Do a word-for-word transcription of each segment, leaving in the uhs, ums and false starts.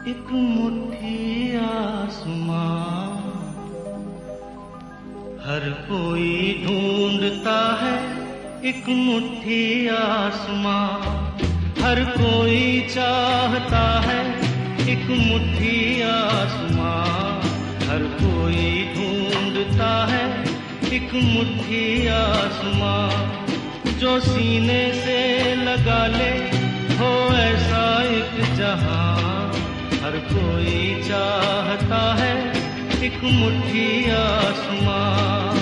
एक मुट्ठी आसमां, हर कोई ढूंढता है एक मुट्ठी आसमां, हर कोई चाहता है एक मुट्ठी आसमां, हर कोई ढूंढता है एक मुट्ठी आसमां, जो सीने से लगा ले हो ऐसा एक जहां, हर कोई चाहता है एक मुट्ठी आसमां।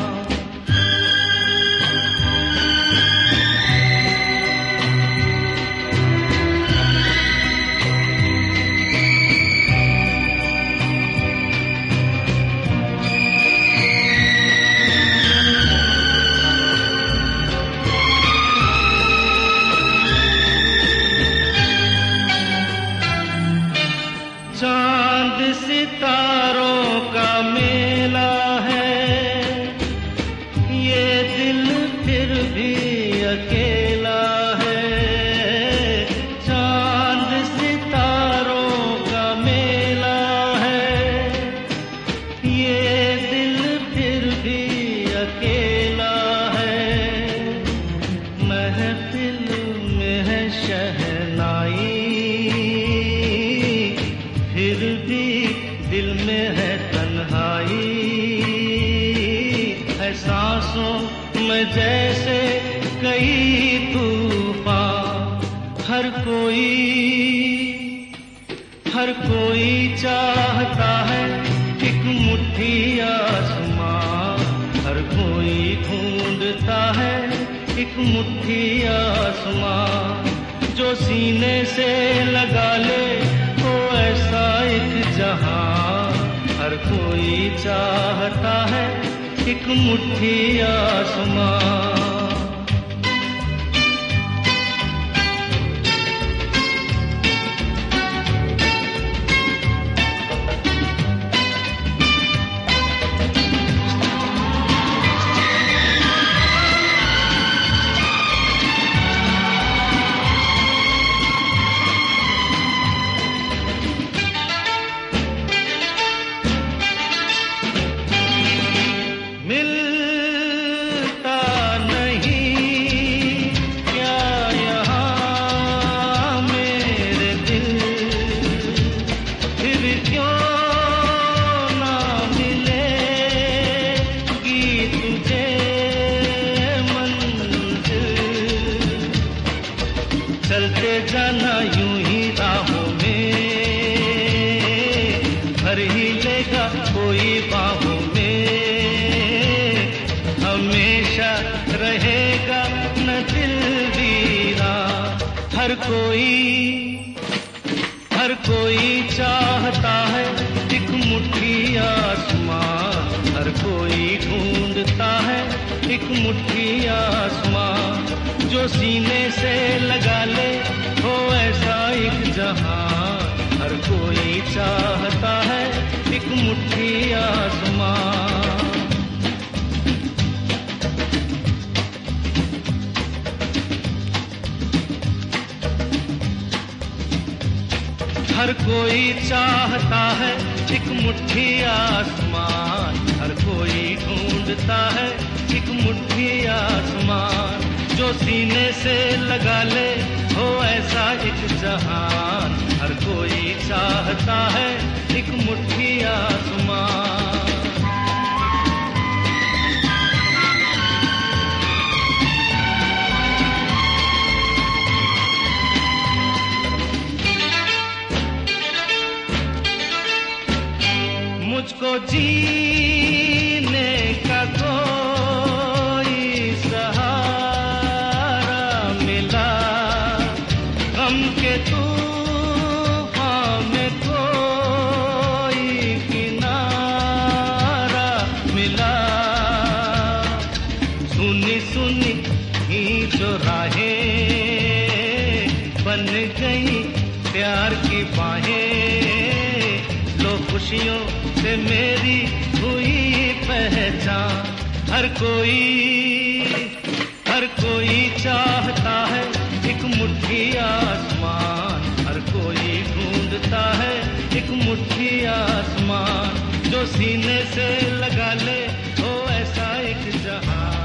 चांद सितारों का मेला है, ये दिल फिर भी अकेला है। चांद सितारों का मेला है, ये दिल फिर भी अकेला है। महफिल में है शहनाई, फिर भी दिल में है तन्हाई, है सांसों में जैसे कई तूफान। हर कोई हर कोई चाहता है एक मुट्ठी आसमां, हर कोई ढूंढता है एक मुट्ठी आसमां, जो सीने से लगा ले हो ऐसा एक जहां, हर कोई चाहता है एक मुट्ठी आसमां। चलते जाना यूं ही राहों में, भर ही लेगा कोई बाहों में, हमेशा रहेगा न दिल वीरान। हर कोई हर कोई चाहता है एक मुट्ठी आसमां, हर कोई ढूंढता है एक मुट्ठी आसमां, जो सीने से लगा ले हो ऐसा एक जहां, हर कोई चाहता है एक मुट्ठी आसमां। हर कोई चाहता है एक मुट्ठी आसमान, हर कोई ढूंढता है एक मुट्ठी आसमान, जो सीने से लगा ले हो ऐसा एक जहान, हर कोई चाहता है एक मुट्ठी आसमान। मुझको जीने का कोई सहारा मिला, गम के तूफान में कोई किनारा मिला। सुनी सुनी ही जो राहें बन गई प्यार की बाहें, लो खुशियों से मेरी हुई पहचान। हर कोई हर कोई चाहता है एक मुट्ठी आसमान, हर कोई ढूंढता है एक एक मुट्ठी आसमान, जो सीने से लगा ले हो ऐसा एक जहां।